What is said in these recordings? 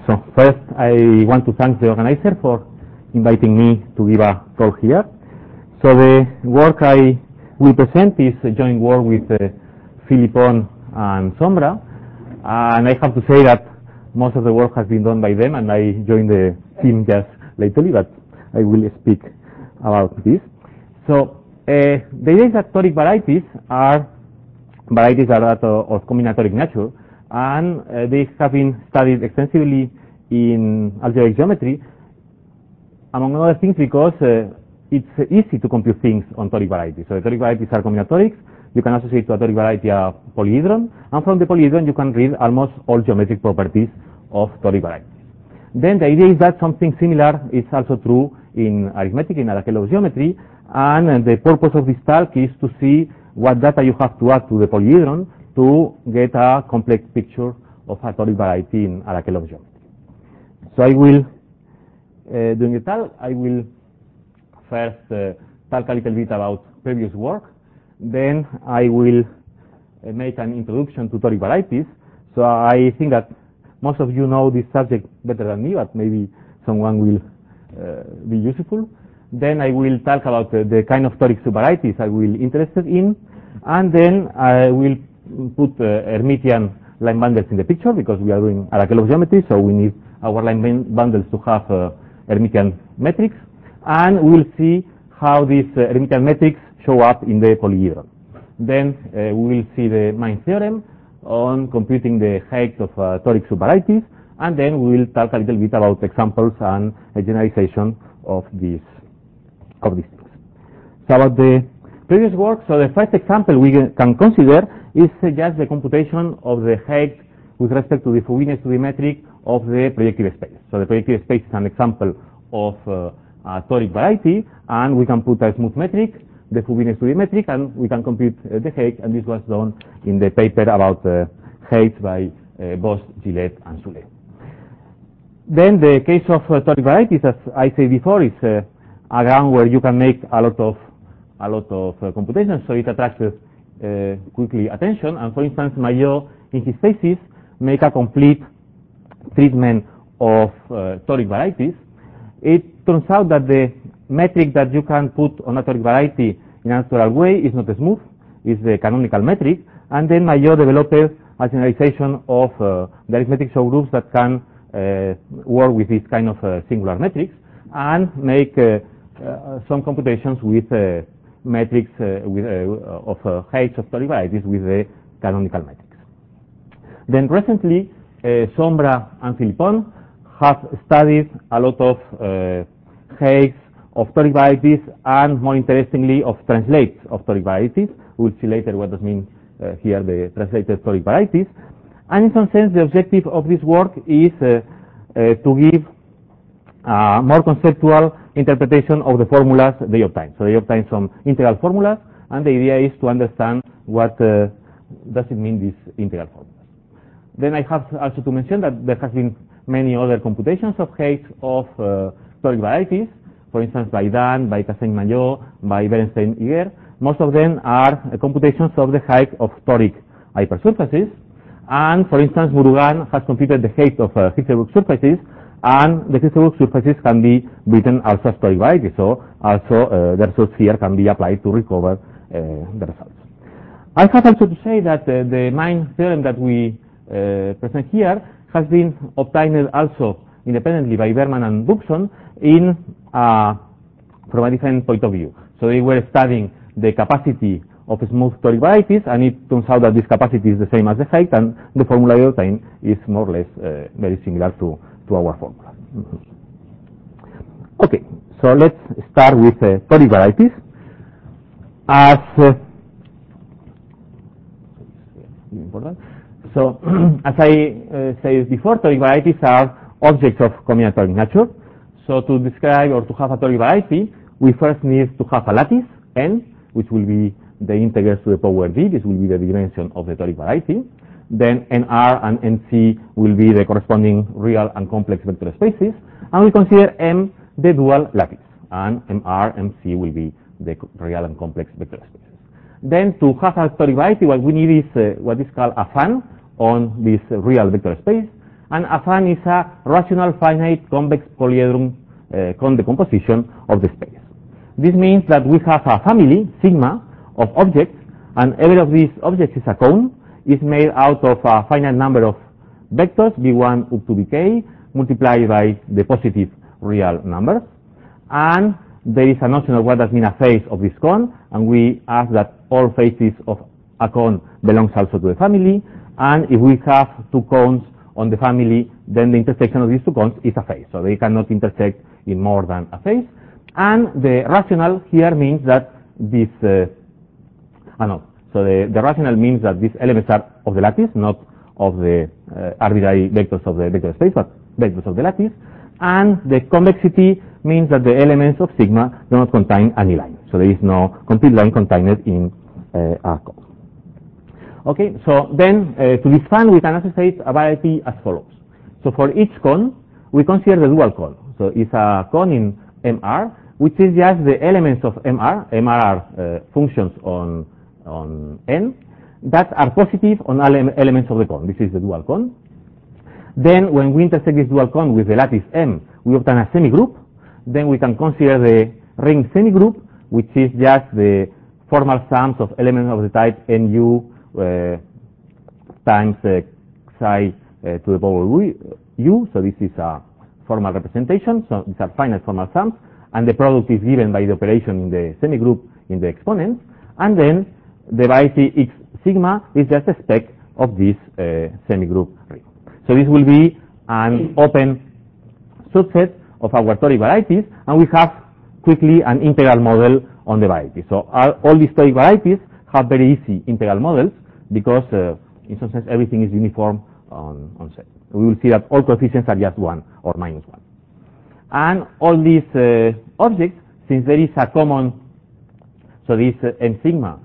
So first, I want to thank the organizer for inviting me to give a talk here. So the work I will present is a joint work with Philippon and Sombra, and I have to say that most of the work has been done by them, and I joined the team just lately, but I will speak about this. So the idea is that toric varieties are varieties that are of combinatoric nature, and they have been studied extensively in algebraic geometry, among other things because it's easy to compute things on toric varieties. So the toric varieties are combinatorics. You can associate to a toric variety a polyhedron, and from the polyhedron you can read almost all geometric properties of toric varieties. Then the idea is that something similar is also true in arithmetic, in Arakelov geometry, and the purpose of this talk is to see what data you have to add to the polyhedron to get a complex picture of a toric variety in Arakelov geometry. So I will, during the talk, I will first talk a little bit about previous work. Then I will make an introduction to toric varieties. So I think that most of you know this subject better than me, but maybe someone will be useful. Then I will talk about the kind of toric subvarieties I will be interested in, and then I will put Hermitian line bundles in the picture because we are doing Arakelov geometry, so we need our line bundles to have Hermitian metrics, and we will see how these Hermitian metrics show up in the polyhedron. Then we will see the main theorem on computing the height of toric subvarieties, and then we will talk a little bit about examples and a generalization of these things. So about the previous work, so the first example we can consider is just the computation of the height with respect to the Fubini study metric of the projective space. So the projective space is an example of a toric variety, and we can put a smooth metric, the Fubini study metric, and we can compute the height, and this was done in the paper about height by Bosch, Gillette, and Soulet. Then the case of toric varieties, as I said before, is a ground where you can make a lot of computations, so it attracts quickly attention. And for instance, Maillot in his thesis make a complete treatment of toric varieties. It turns out that the metric that you can put on a toric variety in a natural way is not smooth, is the canonical metric, and then Maillot developed a generalization of the arithmetic subgroups that can work with this kind of singular metrics and make some computations with metrics of heights of toric varieties with the canonical metrics. Then recently, Sombra and Philippon have studied a lot of heights of toric varieties and, more interestingly, of translates of toric varieties. We'll see later what does mean here the translated toric varieties. And in some sense, the objective of this work is to give a more conceptual interpretation of the formulas they obtain. So they obtain some integral formulas, and the idea is to understand what does it mean, these integral formulas. Then I have also to mention that there has been many other computations of heights of toric varieties, for instance, by Dan, by Cassagne-Maillot, by Berenstein-Iguer. Most of them are computations of the height of toric hypersurfaces. And, for instance, Murugan has computed the height of Hirzebruch surfaces, and the Hirzebruch surfaces can be written also as toric varieties. So also the results here can be applied to recover the results. I have also to say that the main theorem that we present here has been obtained also independently by Berman and Dubson from a different point of view. So they were studying the capacity of smooth toric varieties, and it turns out that this capacity is the same as the height, and the formula they obtain is more or less very similar to our formula. Okay, so let's start with toric varieties. As as I said before, toric varieties are objects of combinatoric nature. So to describe or to have a toric variety, we first need to have a lattice, n, which will be the integers to the power d. This will be the dimension of the toric variety. Then nr and nc will be the corresponding real and complex vector spaces. And we consider m the dual lattice. And mr, mc will be the real and complex vector spaces. Then to have a toric variety, what we need is what is called a fan on this real vector space. And a fan is a rational finite convex polyhedron cone decomposition of the space. This means that we have a family, sigma, of objects, and every of these objects is a cone, is made out of a finite number of vectors, v1 up to vk, multiplied by the positive real numbers. And there is a notion of what does mean a face of this cone, and we ask that all faces of a cone belongs also to the family, and if we have two cones on the family, then the intersection of these two cones is a face, so they cannot intersect in more than a face. And the rational here means that this, so the rational means that these elements are of the lattice, not of the arbitrary vectors of the vector space, but vectors of the lattice. And the convexity means that the elements of sigma do not contain any line, so there is no complete line contained in a cone. Okay, so then to this fan we can associate a variety as follows. So for each cone, we consider the dual cone. So it's a cone in MR, which is just the elements of MR. MR are functions on N that are positive on all elements of the cone. This is the dual cone. Then when we intersect this dual cone with the lattice M, we obtain a semigroup. Then we can consider the ring semigroup, which is just the formal sums of elements of the type NU times psi to the power u. So this is a formal representation. So these are finite formal sums, and the product is given by the operation in the semigroup in the exponents. And then the variety x sigma is just a spec of this semigroup ring. So this will be an open subset of our toric varieties, and we have quickly an integral model on the varieties. So all these toric varieties have very easy integral models because in some sense everything is uniform on set. We will see that all coefficients are just 1 or minus 1. And all these objects, since there is a common, so these M sigma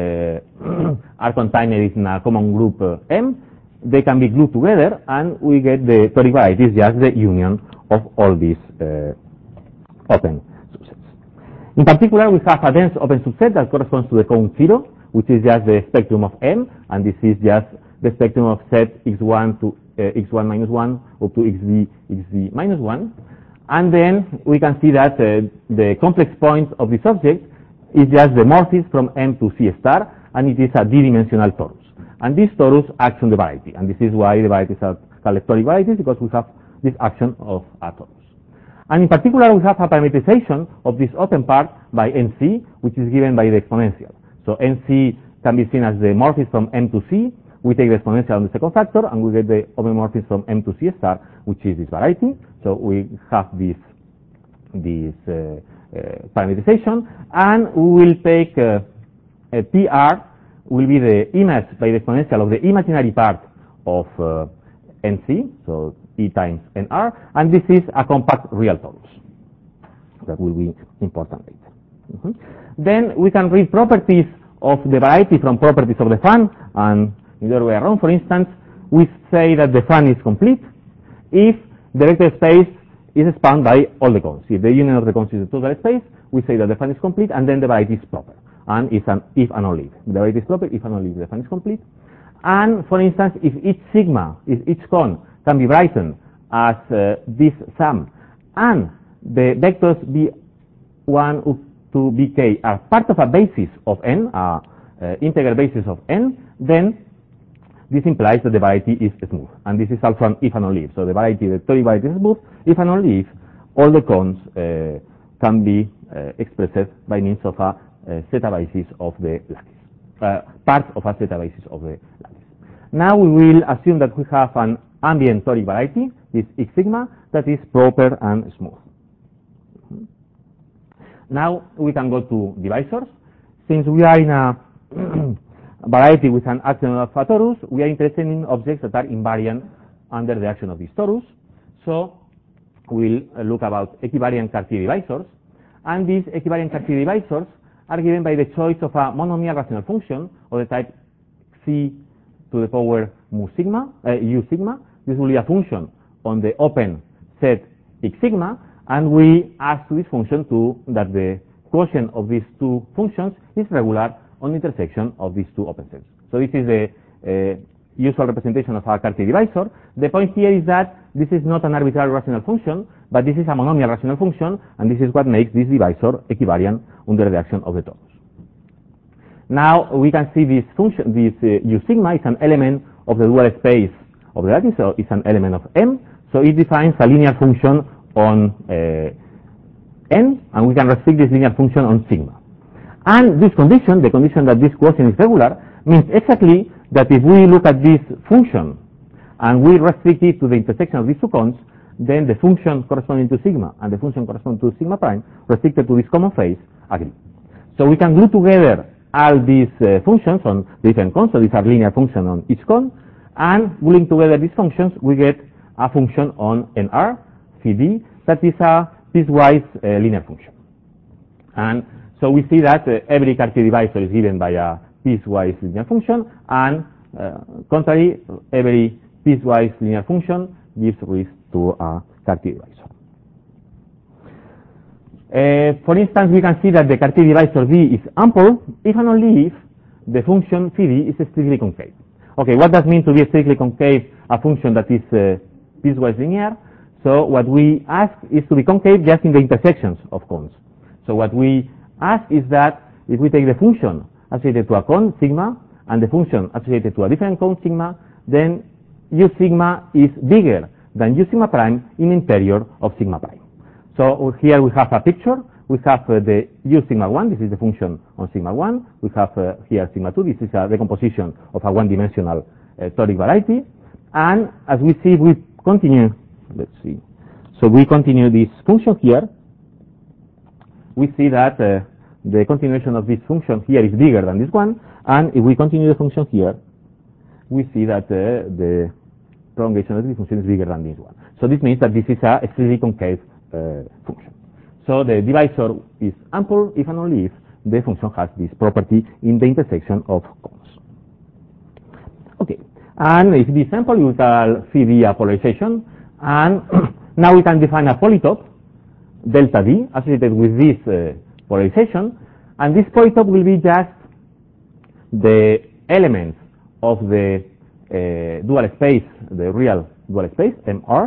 are contained in a common group M, they can be glued together, and we get the toric varieties, just the union of all these open subsets. In particular, we have a dense open subset that corresponds to the cone 0, which is just the spectrum of M, and this is just the spectrum of set x1 to x1 minus 1 up to xv minus 1. And then we can see that the complex point of this object is just the morphism from M to C star, and it is a d-dimensional torus. And this torus acts on the variety, and this is why the varieties are called toric varieties, because we have this action of a torus. And in particular, we have a parameterization of this open part by NC, which is given by the exponential. So NC can be seen as the morphism from M to C. We take the exponential on the second factor, and we get the homomorphism from M to C star, which is this variety. So we have this parameterization, and we will take PR will be the image by the exponential of the imaginary part of NC, so E times NR, and this is a compact real torus. That will be important later. Then we can read properties of the variety from properties of the fan, and in the other way around. For instance, we say that the fan is complete if the vector space is spanned by all the cones. If the union of the cones is a total space, we say that the fan is complete, and then the variety is proper. And it's an if and only if. The variety is proper if and only if the fan is complete. And for instance, if each sigma, if each cone can be written as this sum, and the vectors b1 up to bk are part of a basis of n, integral basis of n, then this implies that the variety is smooth. And this is also an if and only if. So the variety, the toric variety is smooth if and only if all the cones can be expressed by means of a zeta basis of the lattice, part of a zeta basis of the lattice. Now we will assume that we have an ambient toric variety, this x sigma, that is proper and smooth. Now we can go to divisors. Since we are in a variety with an action of a torus, we are interested in objects that are invariant under the action of this torus. So we'll look about equivariant Cartier divisors. And these equivariant Cartier divisors are given by the choice of a monomial rational function of the type C to the power mu sigma, u sigma. This will be a function on the open set x sigma, and we ask to this function that the quotient of these two functions is regular on the intersection of these two open sets. So this is the usual representation of a Cartier divisor. The point here is that this is not an arbitrary rational function, but this is a monomial rational function, and this is what makes this divisor equivariant under the action of the torus. Now we can see this function, this U sigma is an element of the dual space of the lattice, so it's an element of M. So it defines a linear function on N, and we can restrict this linear function on sigma. And this condition, the condition that this quotient is regular, means exactly that if we look at this function and we restrict it to the intersection of these two cones, then the function corresponding to sigma and the function corresponding to sigma prime restricted to this common phase agree. So we can glue together all these functions on different cones, so these are linear functions on each cone, and gluing together these functions, we get a function on NR, phi d, that is a piecewise linear function. And so we see that every Cartier divisor is given by a piecewise linear function, and contrary, every piecewise linear function gives rise to a Cartier divisor. For instance, we can see that the Cartier divisor D is ample if and only if the function phi d is strictly concave. Okay, what does it mean to be strictly concave a function that is piecewise linear? So what we ask is to be concave just in the intersections of cones. So what we ask is that if we take the function associated to a cone, sigma, and the function associated to a different cone, sigma, then U sigma is bigger than U sigma prime in interior of sigma prime. So here we have a picture. We have the U sigma 1, this is the function on sigma 1. We have here sigma 2, this is a decomposition of a one-dimensional toric variety. And as we see, we continue, let's see. So we continue this function here. We see that the continuation of this function here is bigger than this one. And if we continue the function here, we see that the prolongation of this function is bigger than this one. So this means that this is a strictly concave function. So the divisor is ample if and only if the function has this property in the intersection of cones. Okay, and if this sample, we call phi d a polarization, and now we can define a polytope, delta d, associated with this polarization, and this polytope will be just the elements of the dual space, the real dual space, MR,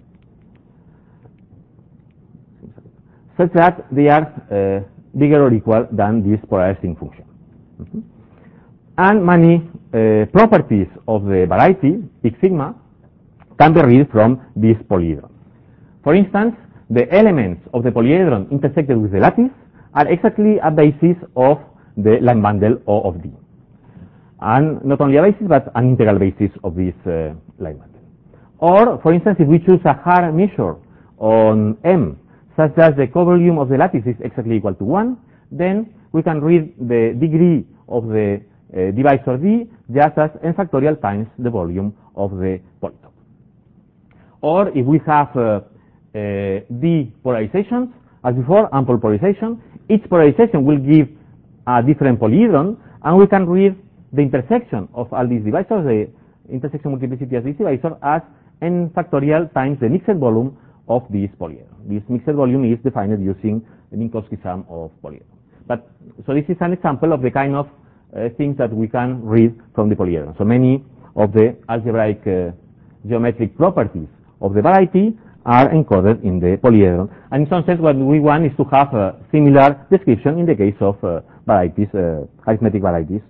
such that they are bigger or equal than this polarizing function. And many properties of the variety, X sigma, can be read from this polyhedron. For instance, the elements of the polyhedron intersected with the lattice are exactly a basis of the line bundle O of D. And not only a basis, but an integral basis of this line bundle. Or, for instance, if we choose a hard measure on M, such that the covolume of the lattice is exactly equal to 1, then we can read the degree of the divisor D just as n factorial times the volume of the polytope. Or if we have D polarizations, as before, ample polarization, each polarization will give a different polyhedron, and we can read the intersection of all these divisors, the intersection multiplicity of this divisor, as n factorial times the mixed volume of this polyhedron. This mixed volume is defined using the Minkowski sum of polyhedron. But so this is an example of the kind of things that we can read from the polyhedron. So many of the algebraic geometric properties of the variety are encoded in the polyhedron. And in some sense, what we want is to have a similar description in the case of varieties, arithmetic varieties.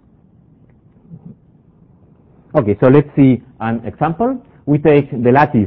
Okay, so let's see an example. We take the lattice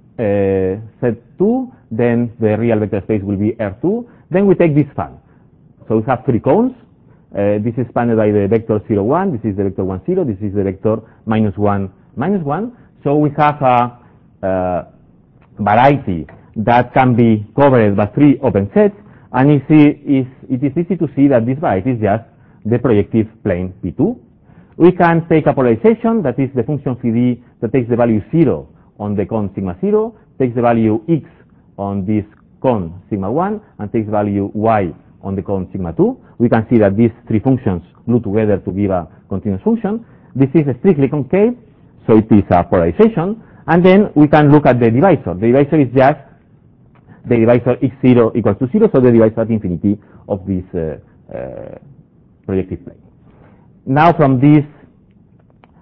Z2, then the real vector space will be R2. Then we take this span. So we have three cones. This is spanned by the vector 0, 1. This is the vector 1, 0. This is the vector -1, -1. So we have a variety that can be covered by three open sets. And it is easy to see that this variety is just the projective plane P2. We can take a polarization, that is the function phi d that takes the value 0 on the cone sigma 0, takes the value x on this cone sigma 1, and takes value y on the cone sigma 2. We can see that these three functions glue together to give a continuous function. This is strictly concave, so it is a polarization. And then we can look at the divisor. The divisor is just the divisor x0 equals to 0, so the divisor at infinity of this projective plane. Now from this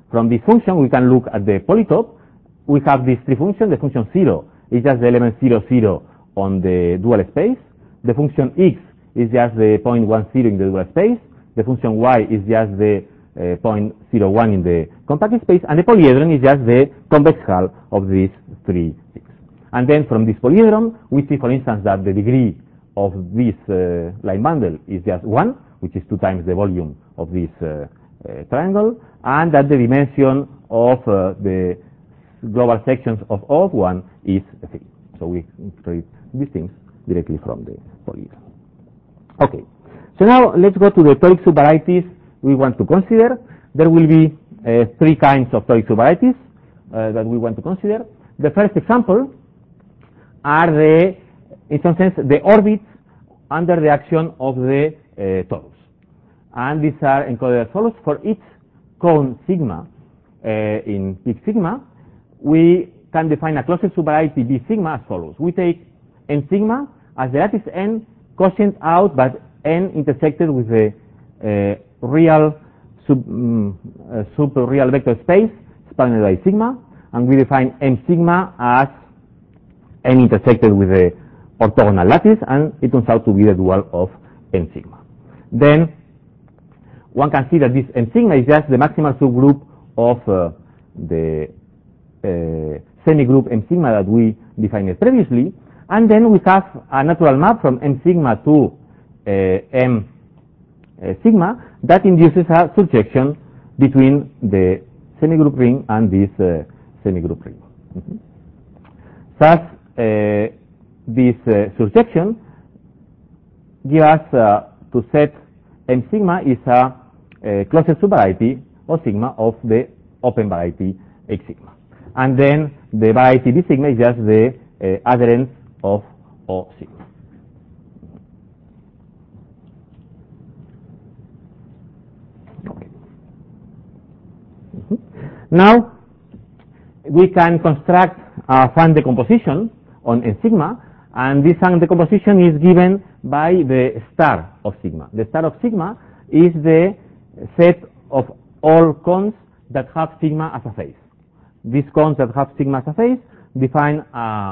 from this function, we can look at the polytope. We have these three functions. The function 0 is just the element 0, 0 on the dual space. The function x is just the point 1, 0 in the dual space. The function y is just the point 0, 1 in the compact space. And the polyhedron is just the convex hull of these three things. And then from this polyhedron, we see, for instance, that the degree of this line bundle is just 1, which is 2 times the volume of this triangle, and that the dimension of the global sections of O of 1 is 3. So we read these things directly from the polyhedron. Okay, so now let's go to the toric subvarieties we want to consider. There will be 3 kinds of toric subvarieties that we want to consider. The first example are in some sense, the orbits under the action of the torus. And these are encoded as follows. For each cone sigma in peak sigma, we can define a closed subvariety B sigma as follows. We take n sigma as the lattice n quotient out, but n intersected with the real super-real vector space spanned by sigma, and we define m sigma as n intersected with the orthogonal lattice, and it turns out to be the dual of n sigma. Then one can see that this m sigma is just the maximal subgroup of the semigroup m sigma that we defined previously, and then we have a natural map from m sigma to m sigma that induces a surjection between the semigroup ring and this semigroup ring. Thus, this surjection gives us to set m sigma is a closed subvariety O sigma of the open variety H sigma. And then the variety B sigma is just the adherence of O sigma. Okay. Now, we can construct a fan decomposition on n sigma, and this fan decomposition is given by the star of sigma. The star of sigma is the set of all cones that have sigma as a face. These cones that have sigma as a face define a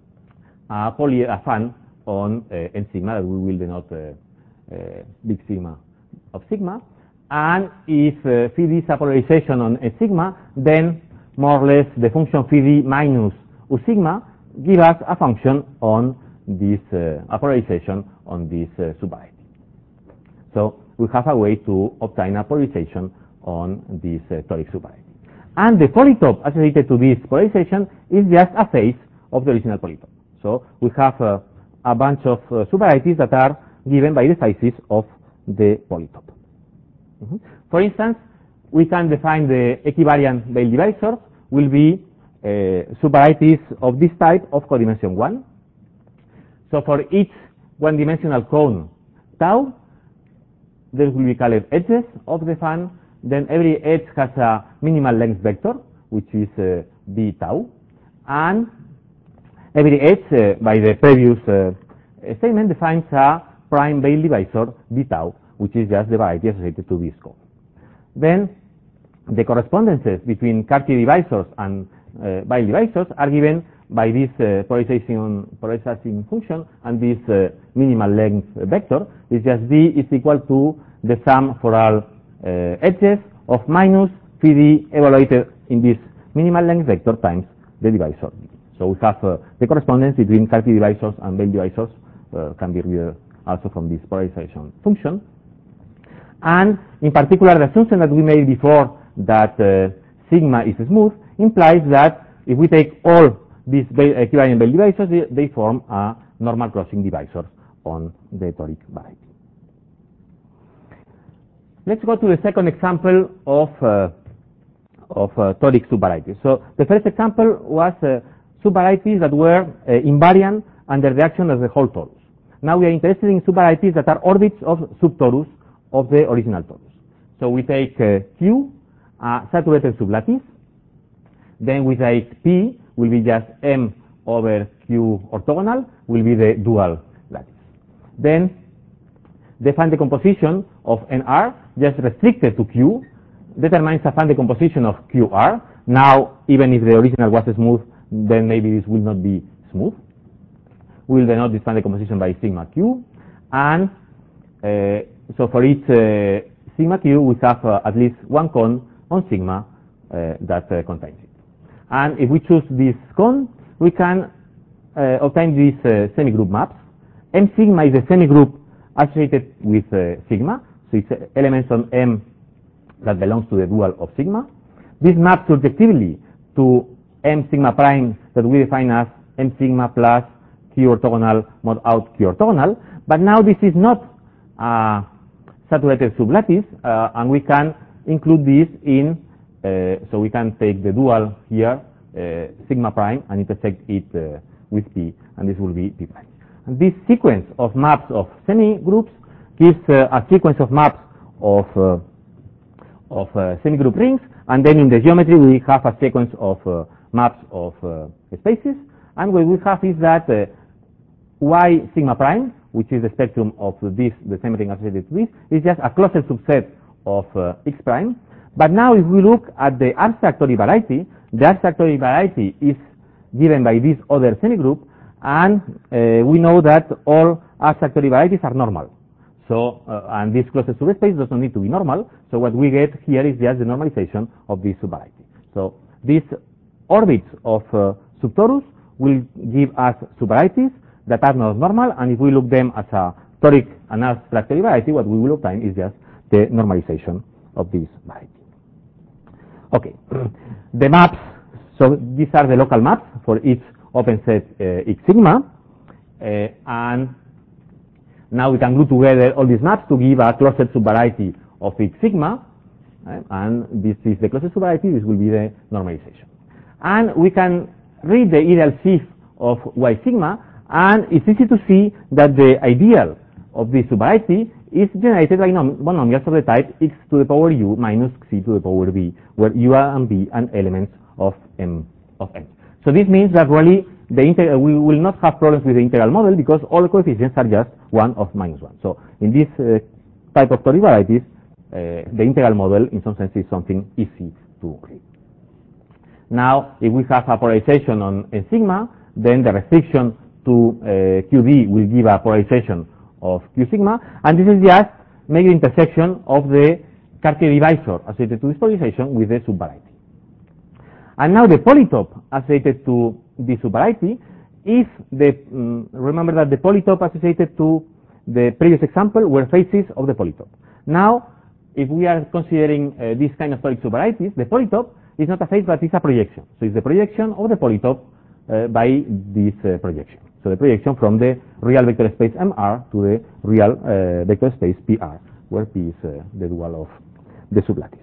fan on n sigma that we will denote big sigma of sigma. And if phi d is a polarization on n sigma, then more or less the function phi d minus u sigma give us a function on this a polarization on this subvariety. So we have a way to obtain a polarization on this toric subvariety. And the polytope associated to this polarization is just a face of the original polytope. So we have a bunch of subvarieties that are given by the faces of the polytope. For instance, we can define the equivariant Veil divisors will be subvarieties of this type of codimension 1. So for each one-dimensional cone tau, there will be colored edges of the fan. Then every edge has a minimal length vector, which is b tau. And every edge, by the previous statement, defines a prime Veil divisor b tau, which is just the variety associated to this cone. Then the correspondences between Cartier divisors and Veil divisors are given by this polarizing function, and this minimal length vector is just d is equal to the sum for all edges of minus phi d evaluated in this minimal length vector times the divisor. So we have the correspondence between Cartier divisors and Veil divisors can be read also from this polarization function. And in particular, the assumption that we made before that sigma is smooth implies that if we take all these equivariant Veil divisors, they form a normal crossing divisor on the toric variety. Let's go to the second example of toric subvarieties. So the first example was subvarieties that were invariant under the action of the whole torus. Now we are interested in subvarieties that are orbits of subtorus of the original torus. So we take Q, a saturated sublattice. Then we take P, will be just M over Q orthogonal, will be the dual lattice. Then the fan decomposition of NR just restricted to Q determines a fan decomposition of QR. Now, even if the original was smooth, then maybe this will not be smooth. We'll denote this fan decomposition by sigma Q. And so for each sigma Q, we have at least one cone on sigma that contains it. And if we choose this cone, we can obtain these semigroup maps. M sigma is a semigroup associated with sigma, so it's elements on M that belongs to the dual of sigma. This maps surjectively to M sigma prime that we define as M sigma plus Q orthogonal mod out Q orthogonal. But now this is not a saturated sublattice, and we can include this in, so we can take the dual here, sigma prime, and intersect it with P, and this will be P prime. And this sequence of maps of semigroups gives a sequence of maps of semigroup rings, and then in the geometry we have a sequence of maps of spaces, and what we have is that Y sigma prime, which is the spectrum of this, the same ring associated with this, is just a closer subset of X prime. But now if we look at the abstract Tori variety, the abstract Tori variety is given by this other semigroup, and we know that all abstract Tori varieties are normal. So, and this closest subspace doesn't need to be normal, so what we get here is just the normalization of this subvariety. So, these orbits of subtorus will give us subvarieties that are not normal, and if we look them as a toric and abstract Tori variety, what we will obtain is just the normalization of this variety. Okay, the maps, so these are the local maps for each open set X sigma, and now we can glue together all these maps to give a closed subvariety of X sigma, and this is the closest subvariety, this will be the normalization. And we can read the ideal sheaf of Y sigma, and it's easy to see that the ideal of this subvariety is generated by monomials of the type x to the power u minus c to the power b, where u and b are elements of M of n. So this means that really we will not have problems with the integral model because all the coefficients are just 1 of minus 1. So in this type of Tori varieties, the integral model in some sense is something easy to read. Now, if we have a polarization on N sigma, then the restriction to QD will give a polarization of Q sigma, and this is just make the intersection of the Cartier divisor associated to this polarization with the subvariety. And now the polytope associated to this subvariety, if the, remember that the polytope associated to the previous example were faces of the polytope. Now, if we are considering this kind of toric subvarieties, the polytope is not a face but it's a projection. So it's the projection of the polytope by this projection. So the projection from the real vector space MR to the real vector space PR, where P is the dual of the sublattice.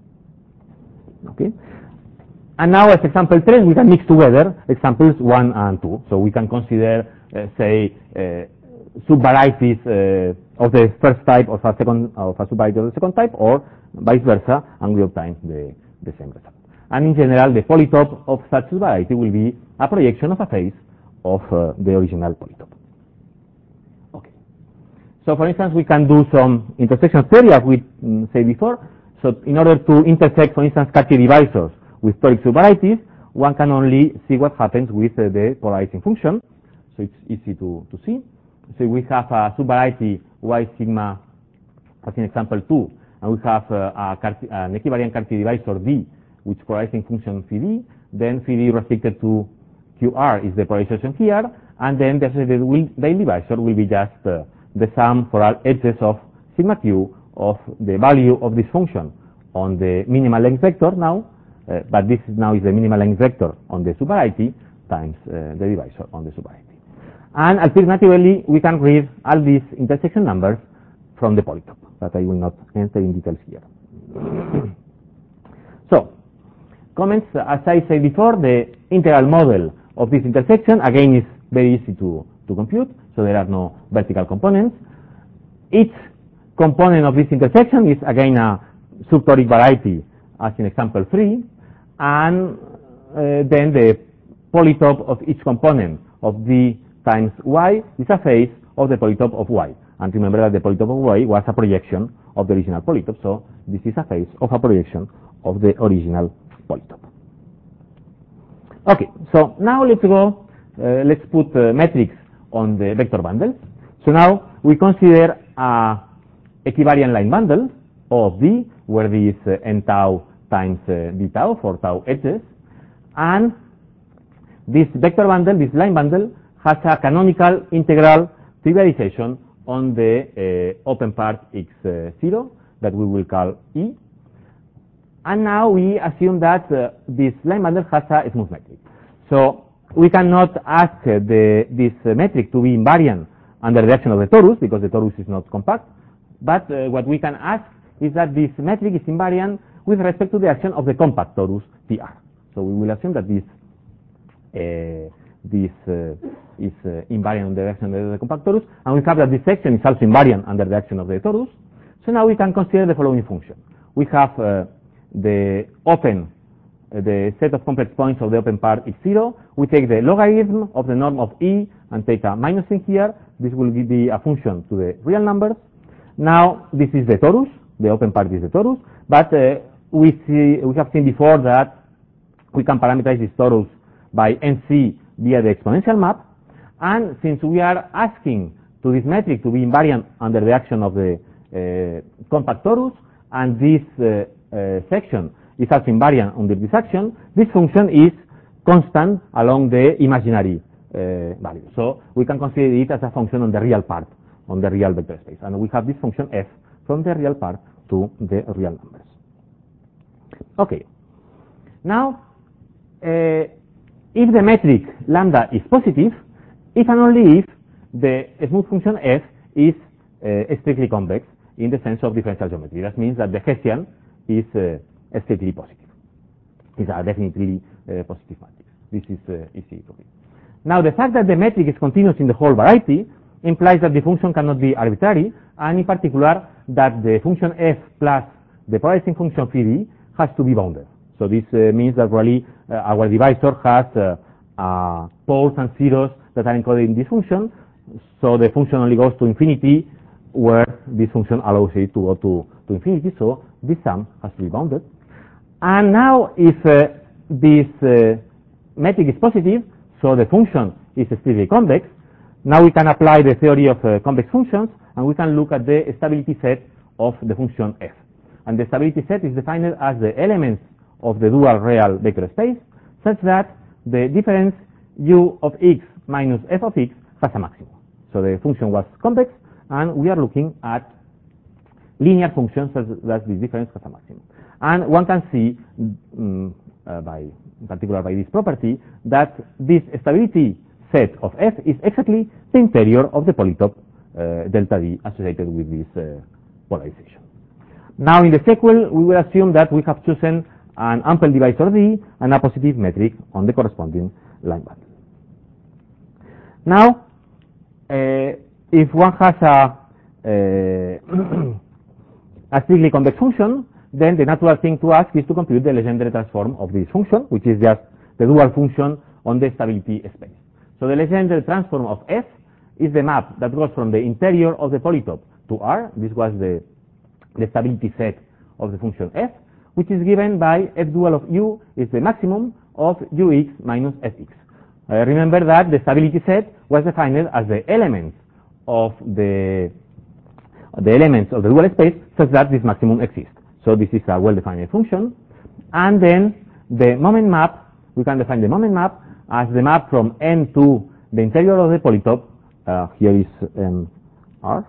Okay. And now as example 3, we can mix together examples 1 and 2. So we can consider, say, subvarieties of the first type of a subvariety of the second type, or vice versa, and we obtain the same result. And in general, the polytope of such subvariety will be a projection of a face of the original polytope. Okay. So for instance, we can do some intersection theory as we said before. So in order to intersect, for instance, Cartier divisors with toric subvarieties, one can only see what happens with the polarizing function. So it's easy to see. So we have a subvariety Y sigma as in example 2, and we have an equivariant Cartier divisor D, which polarizing function phi d, then phi d restricted to QR is the polarization here, and then the associated Dale divisor will be just the sum for all edges of sigma q of the value of this function on the minimal length vector now, but this now is the minimal length vector on the subvariety times the divisor on the subvariety. And alternatively, we can read all these intersection numbers from the polytope, but I will not enter in details here. So, comments, as I said before, the integral model of this intersection, again, is very easy to compute, so there are no vertical components. Each component of this intersection is, again, a subtoric variety, as in example 3, and then the polytope of each component of D times Y is a face of the polytope of Y. And remember that the polytope of Y was a projection of the original polytope. So this is a phase of a projection of the original polytope. Okay, so now let's go, let's put metrics on the vector bundles. So now we consider a equivariant line bundle of D, where D is n tau times d tau for tau edges, and this vector bundle, this line bundle, has a canonical integral trivialization on the open part x0 that we will call E. And now we assume that this line bundle has a smooth metric. So we cannot ask this metric to be invariant under the action of the torus, because the torus is not compact. But what we can ask is that this metric is invariant with respect to the action of the compact torus TR. So we will assume that this is invariant under the action of the compact torus, and we have that this section is also invariant under the action of the torus. So now we can consider the following function. We have the set of complex points of the open part x0. We take the logarithm of the norm of E and take a minus in here. This will be a function to the real numbers. Now this is the torus. The open part is the torus. But we have seen before that we can parameterize this torus by NC via the exponential map. And since we are asking to this metric to be invariant under the action of the compact torus, and this section is also invariant under this action, this function is constant along the imaginary value. So we can consider it as a function on the real part, on the real vector space. And we have this function f from the real part to the real numbers. Okay. Now, if the metric lambda is positive, if and only if the smooth function f is strictly convex in the sense of differential geometry. That means that the Hessian is strictly positive. It's a definitely positive matrix. This is easy to read. Now, the fact that the metric is continuous in the whole variety implies that the function cannot be arbitrary, and in particular that the function f plus the polarizing function phi d has to be bounded. So this means that really our divisor has poles and zeros that are encoded in this function, so the function only goes to infinity where this function allows it to go to infinity, so this sum has to be bounded. And now if this metric is positive, so the function is strictly convex, now we can apply the theory of convex functions, and we can look at the stability set of the function f. And the stability set is defined as the elements of the dual real vector space, such that the difference u of x minus f of x has a maximum. So the function was convex, and we are looking at linear functions such that the difference has a maximum. And one can see, in particular by this property, that this stability set of f is exactly the interior of the polytope delta d associated with this polarization. Now in the sequel, we will assume that we have chosen an ample divisor d and a positive metric on the corresponding line bundle. Now, if one has a strictly convex function, then the natural thing to ask is to compute the Legendre transform of this function, which is just the dual function on the stability space. So the Legendre transform of f is the map that goes from the interior of the polytope to R. This was the stability set of the function f, which is given by f dual of u is the maximum of ux minus fx. Remember that the stability set was defined as the elements of the dual space such that this maximum exists. So this is a well-defined function. And then the moment map, we can define the moment map as the map from n to the interior of the polytope. Here is R.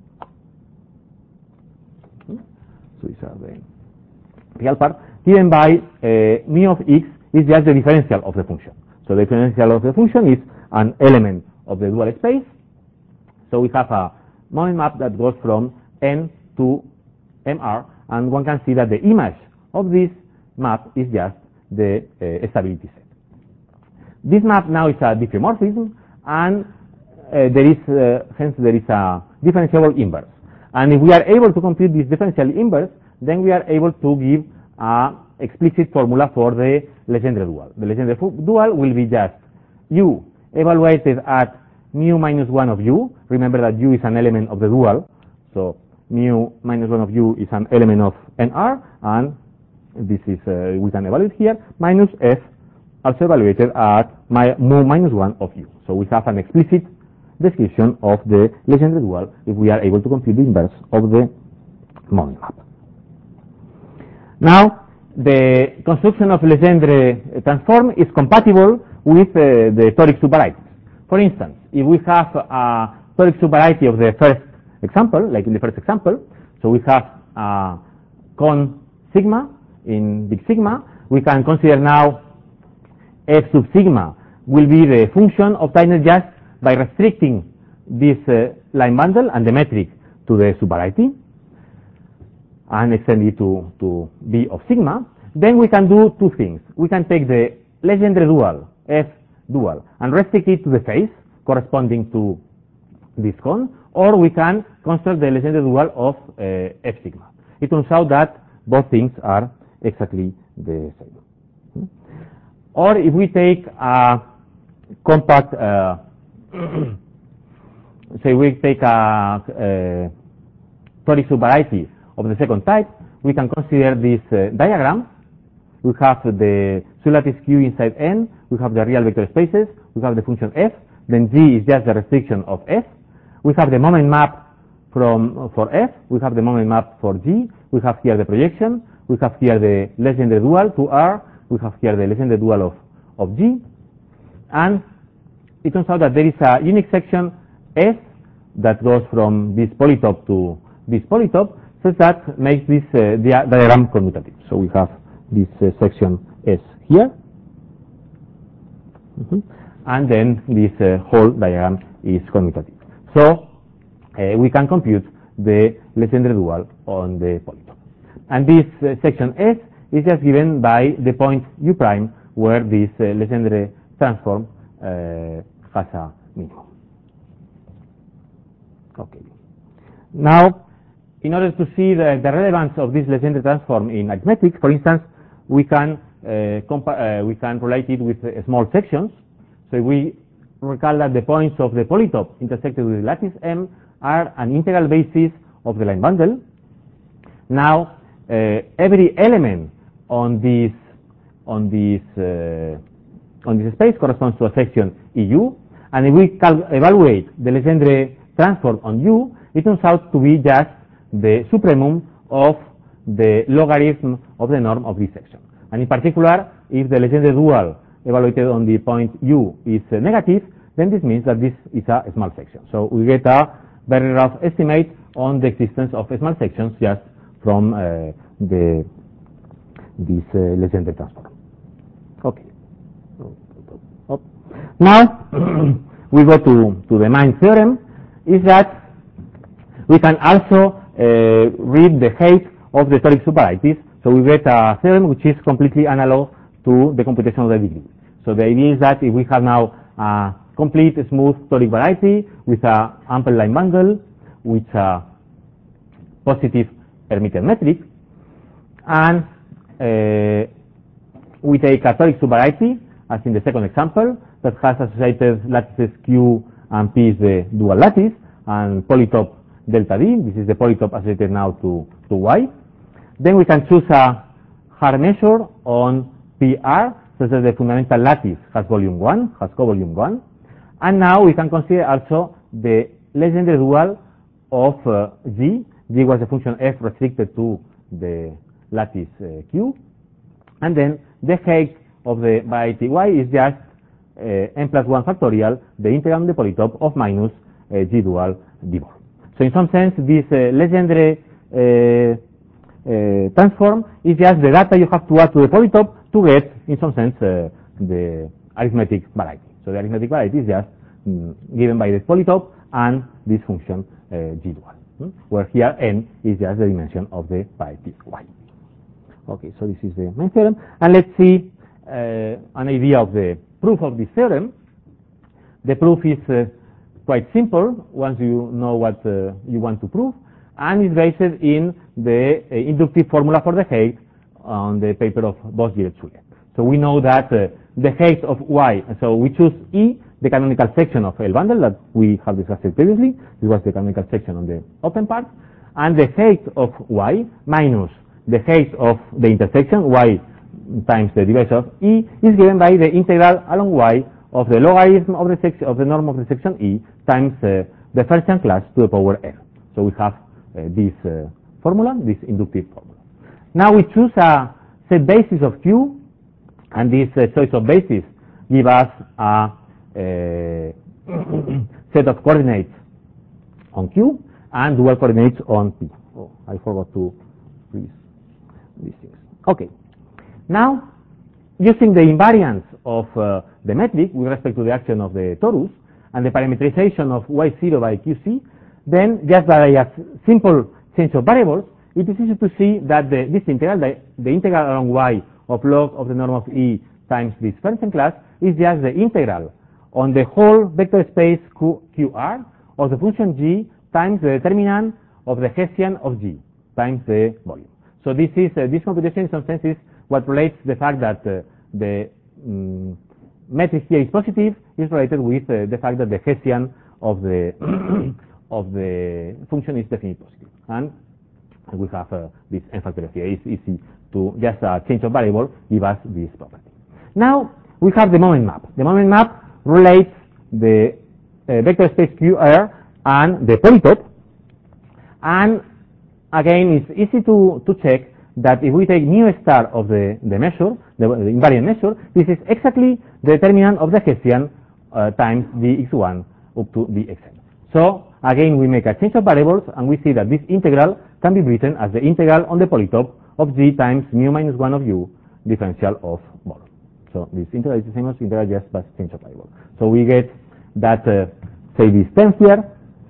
So these are the real part, given by mu of x is just the differential of the function. So the differential of the function is an element of the dual space. So we have a moment map that goes from n to mr, and one can see that the image of this map is just the stability set. This map now is a diffeomorphism, and hence there is a differentiable inverse. And if we are able to compute this differential inverse, then we are able to give a explicit formula for the Legendre dual. The Legendre dual will be just u evaluated at mu minus 1 of u. Remember that u is an element of the dual, so mu minus 1 of u is an element of NR, and this is, we can evaluate here, minus F, also evaluated at mu minus 1 of u. So we have an explicit description of the Legendre dual if we are able to compute the inverse of the moment map. Now, the construction of Legendre transform is compatible with the toric subvarieties. For instance, if we have a toric subvariety of the first example, like in the first example, so we have con sigma in big sigma, we can consider now f sub sigma will be the function of tightness just by restricting this line bundle and the metric to the subvariety and extend it to B of sigma. Then we can do two things. We can take the Legendre dual, F dual, and restrict it to the face corresponding to this cone, or we can construct the Legendre dual of F sigma. It turns out that both things are exactly the same. Or if we take a compact, say we take a toric subvariety of the second type, we can consider this diagram. We have the sublattice Q inside N, we have the real vector spaces, we have the function F, then G is just the restriction of F. We have the moment map for F, we have the moment map for G, we have here the projection, we have here the Legendre dual to R, we have here the Legendre dual of G, and it turns out that there is a unique section S that goes from this polytope to this polytope, so that makes this diagram commutative. So we have this section S here, and then this whole diagram is commutative. So we can compute the Legendre dual on the polytope. And this section S is just given by the point U prime where this Legendre transform has a minimum. Okay. Now, in order to see the relevance of this Legendre transform in arithmetic, for instance, we can relate it with small sections. So we recall that the points of the polytope intersected with the lattice M are an integral basis of the line bundle. Now, every element on this space corresponds to a section EU, and if we evaluate the Legendre transform on U, it turns out to be just the supremum of the logarithm of the norm of this section. And in particular, if the Legendre dual evaluated on the point U is negative, then this means that this is a small section. So we get a very rough estimate on the existence of small sections just from this Legendre transform. Okay. Now we go to the main theorem, is that we can also read the height of the toric subvarieties. So we get a theorem which is completely analog to the computation of the degree. So the idea is that if we have now a complete smooth toric variety with a ample line bundle, with a positive Hermitian metric, and we take a toric subvariety, as in the second example, that has associated lattices Q and P is the dual lattice, and polytope delta D. This is the polytope associated now to Y. Then we can choose a hard measure on PR, such that the fundamental lattice has volume 1, has covolume 1. And now we can consider also the Legendre dual of G. G was a function F restricted to the lattice Q. And then the height of the variety Y is just n plus 1 factorial, the integral of the polytope of minus G dual D bar. So in some sense, this Legendre transform is just the data you have to add to the polytope to get, in some sense, the arithmetic variety. So the arithmetic variety is just given by the polytope and this function G dual, where here n is just the dimension of the variety Y. Okay, so this is the main theorem, and let's see an idea of the proof of this theorem. The proof is quite simple once you know what you want to prove, and is based in the inductive formula for the height on the paper of Bosch-Gillet-Soulet. So we know that the height of Y, so we choose E, the canonical section of L bundle that we have discussed previously. This was the canonical section on the open part, and the height of y minus the height of the intersection y times the divisor of E is given by the integral along y of the logarithm of the norm of the section E times the Fertian class to the power n. So we have this formula, this inductive formula. Now we choose a set basis of Q, and this choice of basis give us a set of coordinates on Q and dual coordinates on P. Oh, I forgot to freeze these things. Okay. Now, using the invariance of the metric with respect to the action of the torus and the parameterization of y0 by qc, then just by a simple change of variables, it is easy to see that this integral, the integral along y of log of the norm of E times this Fertian class, is just the integral on the whole vector space QR of the function g times the determinant of the Hessian of g times the volume. So this is this computation in some sense is what relates the fact that the metric here is positive is related with the fact that the Hessian of the of the function is definitely positive, and we have this n factorial here. It's easy to just change of variable give us this property. Now we have the moment map. The moment map relates the vector space QR and the polytope, and again it's easy to check that if we take mu star of the measure, the invariant measure, this is exactly the determinant of the Hessian times dx1 up to dxn. So again we make a change of variables, and we see that this integral can be written as the integral on the polytope of g times mu minus 1 of u differential of vol. So this integral is the same as integral just by change of variable. So we get that say this term here,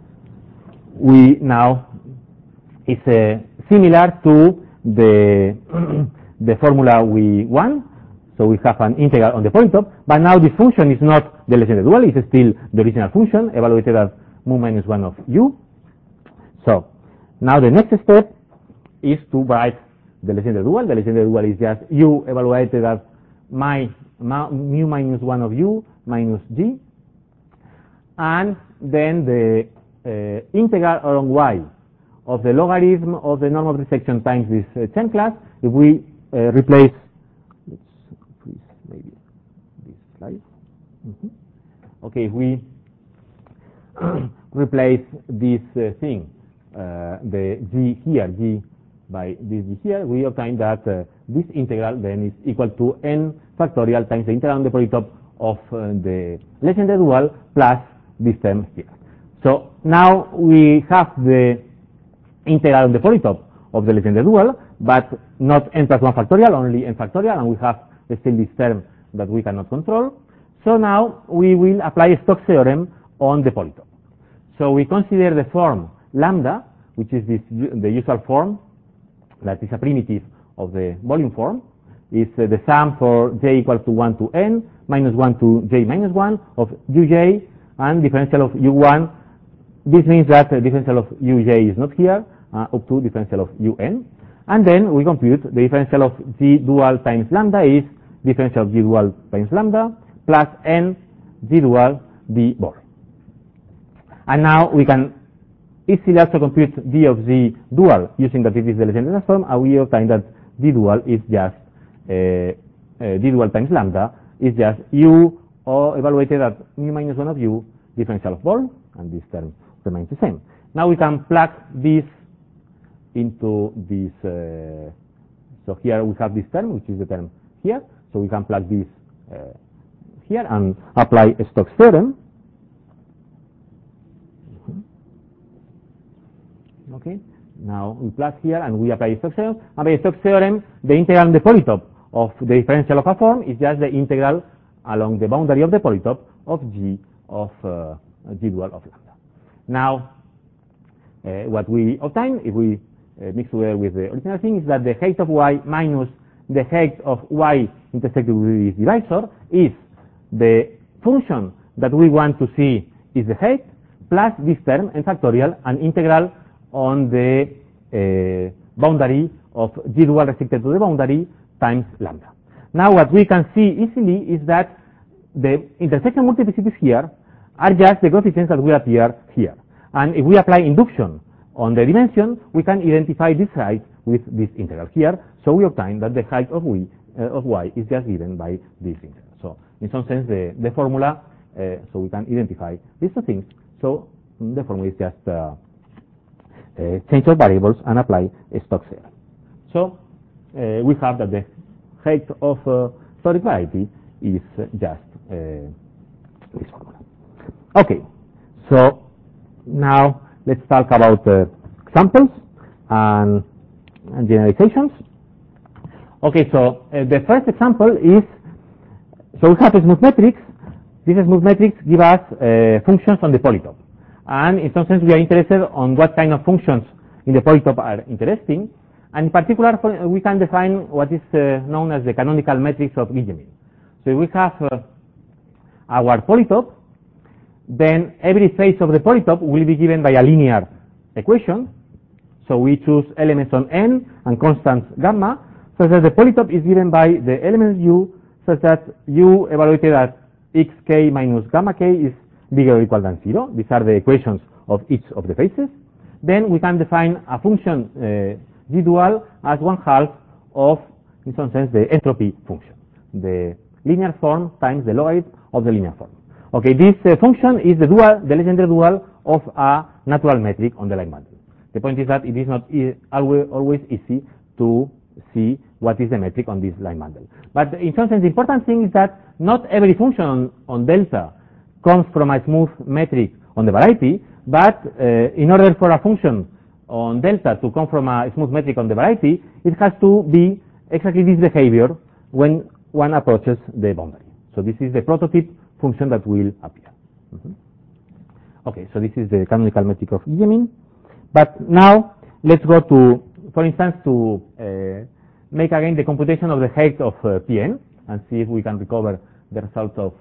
we now is similar to the the formula we want. So we have an integral on the polytope, but now this function is not the Legendre dual, it's still the original function evaluated as mu minus 1 of u. So now the next step is to write the Legendre dual. The Legendre dual is just u evaluated as mu minus 1 of u minus g, and then the integral along y of the logarithm of the norm of the section times this Chen class. If we replace, let's freeze maybe this slide. Okay, if we replace this thing, the g here, g by this g here, we obtain that this integral then is equal to n factorial times the integral on the polytope of the Legendre dual plus this term here. So now we have the integral on the polytope of the Legendre dual, but not n plus 1 factorial, only n factorial, and we have still this term that we cannot control. So now we will apply Stokes theorem on the polytope. So we consider the form lambda, which is this, the usual form that is a primitive of the volume form, is the sum for j equals to 1 to n minus 1 to j minus 1 of uj and differential of u1. This means that the differential of uj is not here, up to differential of un. And then we compute the differential of g dual times lambda is differential of g dual times lambda plus n g dual d vol. And now we can easily also compute d of z dual using that it is the Legendre transform, and we obtain that d dual is just d dual times lambda is just u or evaluated at mu minus 1 of u differential of vol, and this term remains the same. Now we can plug this into this, so here we have this term, which is the term here, so we can plug this here and apply Stokes theorem. Okay, now we plug here and we apply Stokes theorem, and by Stokes theorem the integral on the polytope of the differential of a form is just the integral along the boundary of the polytope of g of g dual of lambda. Now what we obtain if we mix together with the original thing is that the height of y minus the height of y intersected with this divisor is the function that we want to see is the height plus this term n factorial and integral on the boundary of g dual restricted to the boundary times lambda. Now what we can see easily is that the intersection multiplicities here are just the coefficients that will appear here. And if we apply induction on the dimension, we can identify this height with this integral here. So we obtain that the height of y is just given by this integral. So in some sense, the formula, so we can identify these two things. So the formula is just change of variables and apply Stokes theorem. So we have that the height of toric variety is just this formula. Okay, so now let's talk about examples and generalizations. Okay, so the first example is, so we have a smooth matrix. These smooth matrix give us functions on the polytope. And in some sense, we are interested on what kind of functions in the polytope are interesting. And in particular, we can define what is known as the canonical matrix of Guillemin. So we have our polytope, then every phase of the polytope will be given by a linear equation. So we choose elements on n and constants gamma, so that the polytope is given by the elements u, such that u evaluated at xk minus gamma k is bigger or equal than 0. These are the equations of each of the phases. Then we can define a function g dual as 1/2 of, in some sense, the entropy function, the linear form times the logarithm of the linear form. Okay, this function is the Legendre dual of a natural metric on the line bundle. The point is that it is not always easy to see what is the metric on this line bundle. But in some sense, the important thing is that not every function on delta comes from a smooth metric on the variety, but in order for a function on delta to come from a smooth metric on the variety, it has to be exactly this behavior when one approaches the boundary. So this is the prototype function that will appear. Okay, so this is the canonical metric of Guillemin. But now let's go to, for instance, to make again the computation of the height of Pn and see if we can recover the results of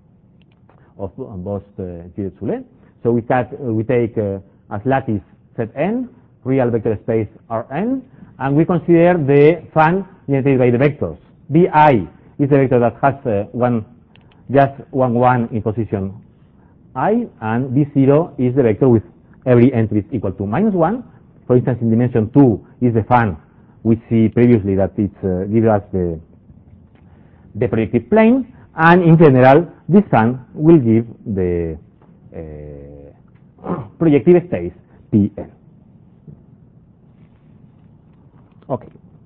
Bost-Gillet-Soulet. So we take as lattice set n, real vector space Rn, and we consider the fan generated by the vectors. Bi is the vector that has just one in position I, and B0 is the vector with every entry is equal to -1. For instance, in dimension 2 is the fan. We see previously that it gives us the projective plane, and in general, this fan will give the projective space Pn. Okay.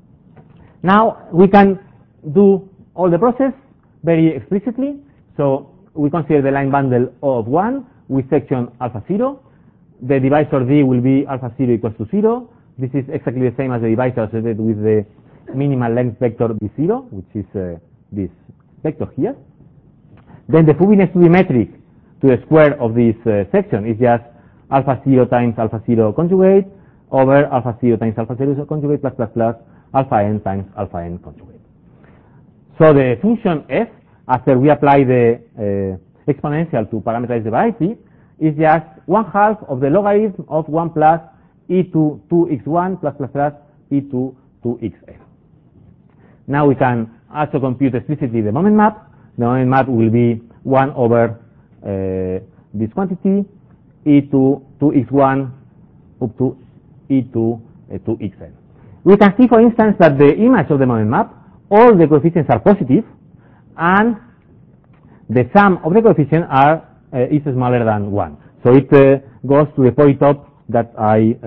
Now we can do all the process very explicitly. So we consider the line bundle O of 1 with section alpha 0. The divisor D will be alpha 0 equals to 0. This is exactly the same as the divisor associated with the minimal length vector B0, which is this vector here. Then the Fubini study metric to the square of this section is just alpha 0 times alpha 0 conjugate over alpha 0 times alpha 0 conjugate plus alpha n times alpha n conjugate. So the function f, after we apply the exponential to parameterize the variety, is just 1/2 of the logarithm of 1 plus e to 2x1 plus e to 2xn. Now we can also compute explicitly the moment map. The moment map will be 1 over this quantity, e to 2x1 up to e to 2xn. We can see, for instance, that the image of the moment map, all the coefficients are positive, and the sum of the coefficients is smaller than 1. So it goes to the polytope that I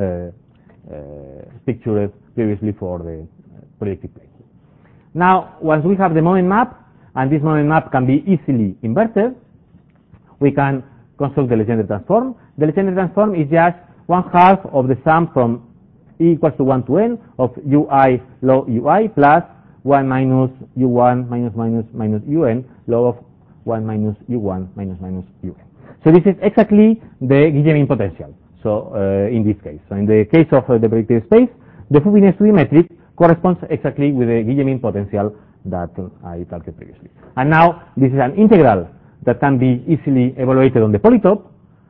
pictured previously for the projective plane. Now, once we have the moment map, and this moment map can be easily inverted, we can construct the Legendre transform. The Legendre transform is just 1/2 of the sum from e equals to 1 to n of ui log ui plus 1 minus u1 minus un log of 1 minus u1 minus un. So this is exactly the Guillemin potential. So in this case, so in the case of the projective space, the Fubini study metric corresponds exactly with the Guillemin potential that I talked previously. And now this is an integral that can be easily evaluated on the polytope,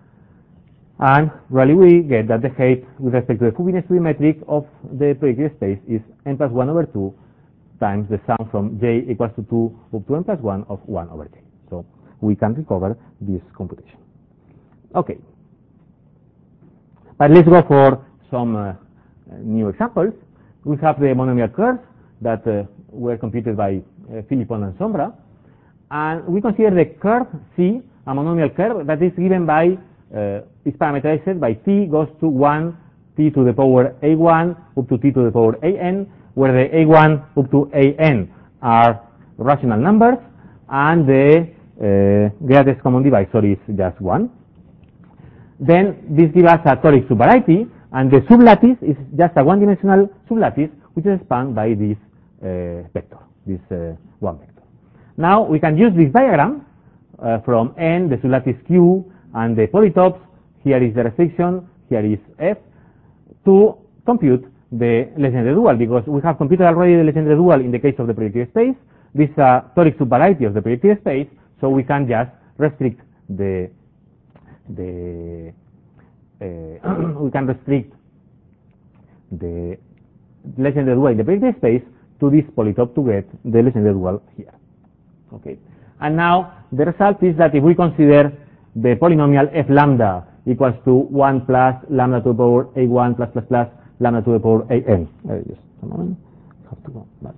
and really we get that the height with respect to the Fubini study metric of the projective space is n plus 1 over 2 times the sum from j equals to 2 up to n plus 1 of 1 over j. So we can recover this computation. Okay. But let's go for some new examples. We have the monomial curves that were computed by Philippon and Sombra. And we consider the curve C a monomial curve that is given by, is parameterized by t goes to 1, t to the power a1 up to t to the power an, where the a1 up to an are rational numbers, and the greatest common divisor is just 1. Then this gives us a toric subvariety, and the sublattice is just a one-dimensional sublattice, which is spanned by this vector, this one vector. Now we can use this diagram from N, the sublattice Q, and the polytopes. Here is the restriction, here is F, to compute the Legendre dual, because we have computed already the Legendre dual in the case of the projective space. This is a toric subvariety of the projective space, so we can just restrict the we can restrict the Legendre dual in the projective space to this polytope to get the Legendre dual here. Okay. And now the result is that if we consider the polynomial f lambda equals to 1 plus lambda to the power a1 plus plus plus lambda to the power an. Just a moment. I have to go back.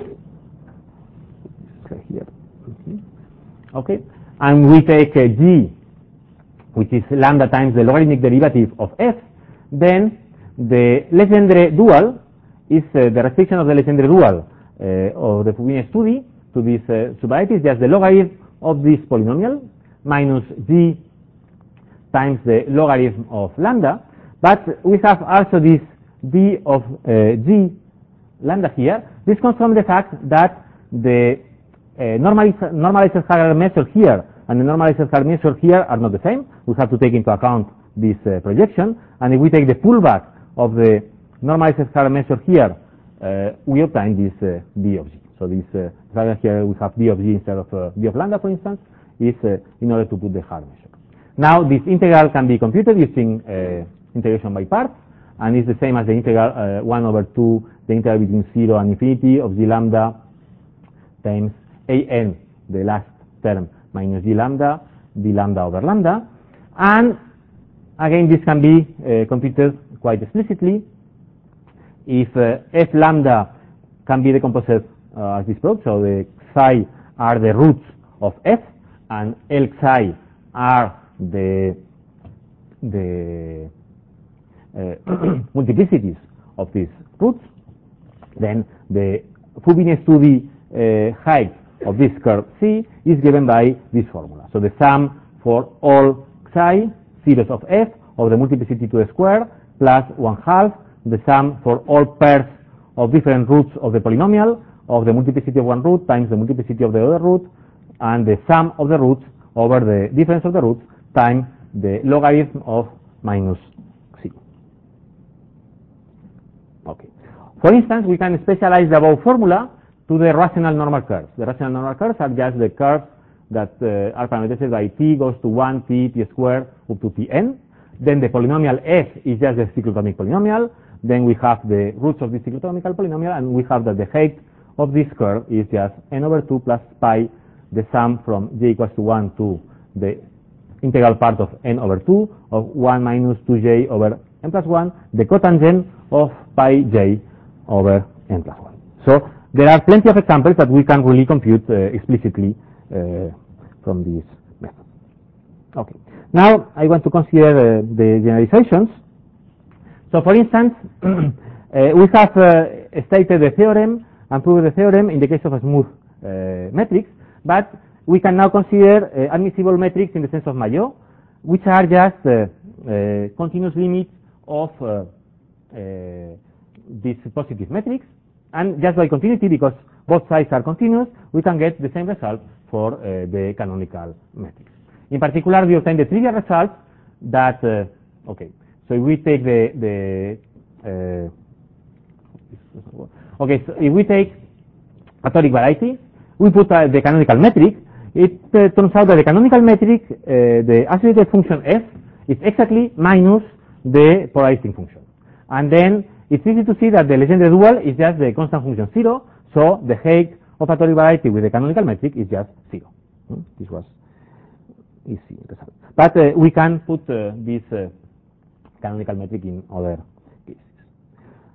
Okay, here. Okay. And we take g, which is lambda times the logarithmic derivative of f, then the Legendre dual is the restriction of the Legendre dual of the Fubini study to this subvariety is just the logarithm of this polynomial minus g times the logarithm of lambda. But we have also this d of g lambda here. This comes from the fact that the normalized Hagar measure here and the normalized Hagar measure here are not the same. We have to take into account this projection. And if we take the pullback of the normalized Hagar measure here, we obtain this d of g. So this here we have d of g instead of d of lambda, for instance, is in order to put the Hagar measure. Now this integral can be computed using integration by parts, and it's the same as the integral 1 over 2, the integral between 0 and infinity of g lambda times an, the last term, minus g lambda, d lambda over lambda. And again, this can be computed quite explicitly if f lambda can be decomposed as this product. So the psi are the roots of f, and L psi are the multiplicities of these roots. Then the Fubini study height of this curve C is given by this formula. So the sum for all psi series of f of the multiplicity to the square plus 1/2 the sum for all pairs of different roots of the polynomial of the multiplicity of one root times the multiplicity of the other root, and the sum of the roots over the difference of the roots times the logarithm of minus c. Okay. For instance, we can specialize the above formula to the rational normal curves. The rational normal curves are just the curves that are parameterized by t goes to 1, t squared up to tn. Then the polynomial f is just the cyclotomic polynomial. Then we have the roots of the cyclotomical polynomial, and we have that the height of this curve is just n over 2 plus pi, the sum from j equals to 1 to the integral part of n over 2 of 1 minus 2j over n plus 1, the cotangent of pi j over n plus 1. So there are plenty of examples that we can really compute explicitly from this method. Okay. Now I want to consider the generalizations. So for instance, we have stated the theorem and proved the theorem in the case of a smooth metrics, but we can now consider admissible metrics in the sense of Maillot, which are just continuous limits of these positive metrics. And just by continuity, because both sides are continuous, we can get the same result for the canonical metrics. In particular, we obtain the trivial result that, okay, so if we take okay, so if we take a toric variety, we put the canonical metric, it turns out that the canonical metric, the associated function f, is exactly minus the polarizing function. And then it's easy to see that the Legendre dual is just the constant function 0, so the height of a toric variety with the canonical metric is just 0. This was easy result. But we can put this canonical metric in other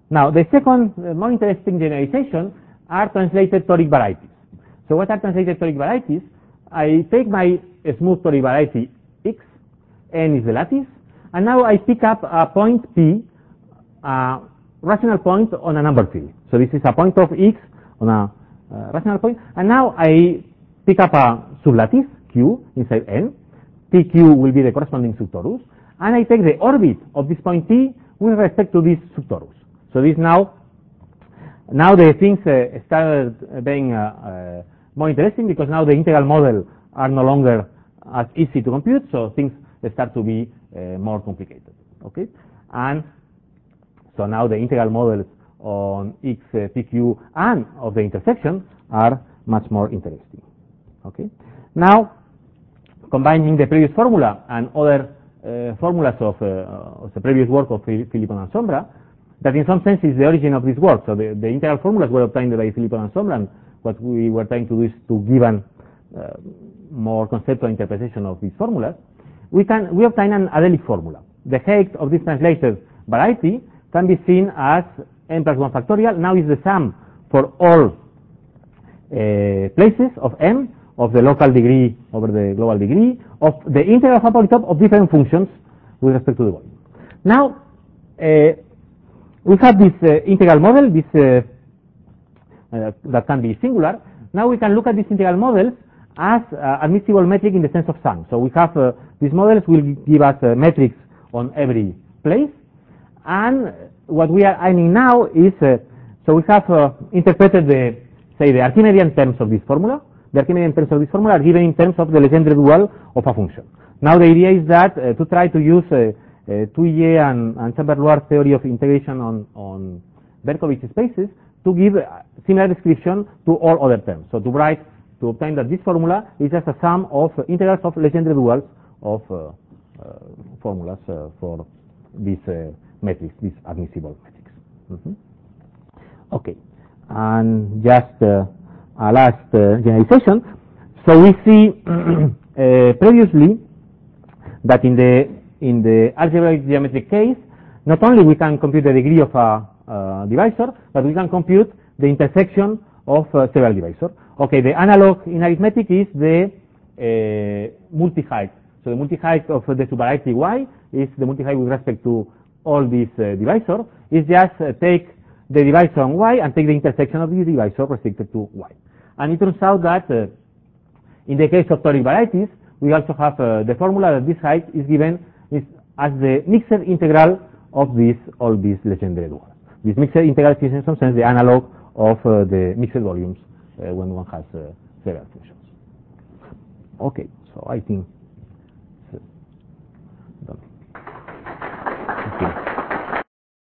Now, the second more interesting generalization are translated toric varieties. So what are translated toric varieties? I take my smooth toric variety X, N is the lattice, and now I pick up a point P, a rational point on a number field. So this is a point of X on a rational point, and now I pick up a sublattice Q inside N. PQ will be the corresponding subtorus, and I take the orbit of this point P with respect to this subtorus. So this now the things started being more interesting, because now the integral model are no longer as easy to compute, so things start to be more complicated. Okay, and so now the integral models on X, PQ, and of the intersection are much more interesting. Okay, now combining the previous formula and other formulas of the previous work of Philippon and Sombra, that in some sense is the origin of this work. So the integral formulas were obtained by Philippon and Sombra, and what we were trying to do is to give a more conceptual interpretation of these formulas. We obtain an adelic formula. The height of this translated variety can be seen as n plus 1 factorial. Now is the sum for all places of M of the local degree over the global degree of the integral of upper top of different functions with respect to the volume. Now we have this integral model, this that can be singular. Now we can look at these integral models as admissible metric in the sense of sum. So we have these models will give us metrics on every place, and what we are aiming now is so we have interpreted the Archimedean terms of this formula. The Archimedean terms of this formula are given in terms of the Legendre dual of a function. Now the idea is that to try to use Touillet and Chambers-Loire theory of integration on Berkovich spaces to give a similar description to all other terms. So to obtain that this formula is just a sum of integrals of Legendre duals of formulas for these metrics, these admissible metrics. Okay, and just a last generalization. So we see previously that in the algebraic geometric case, not only we can compute the degree of a divisor, but we can compute the intersection of several divisors. Okay, the analog in arithmetic is the multi-height. So the multi-height of the subvariety y is the multi-height with respect to all these divisors. Is just take the divisor on y and take the intersection of this divisor restricted to y. And it turns out that in the case of toric varieties, we also have the formula that this height is given as the mixed integral of all these Legendre duals. This mixed integral is in some sense the analog of the mixed volumes when one has several functions. Okay, so I think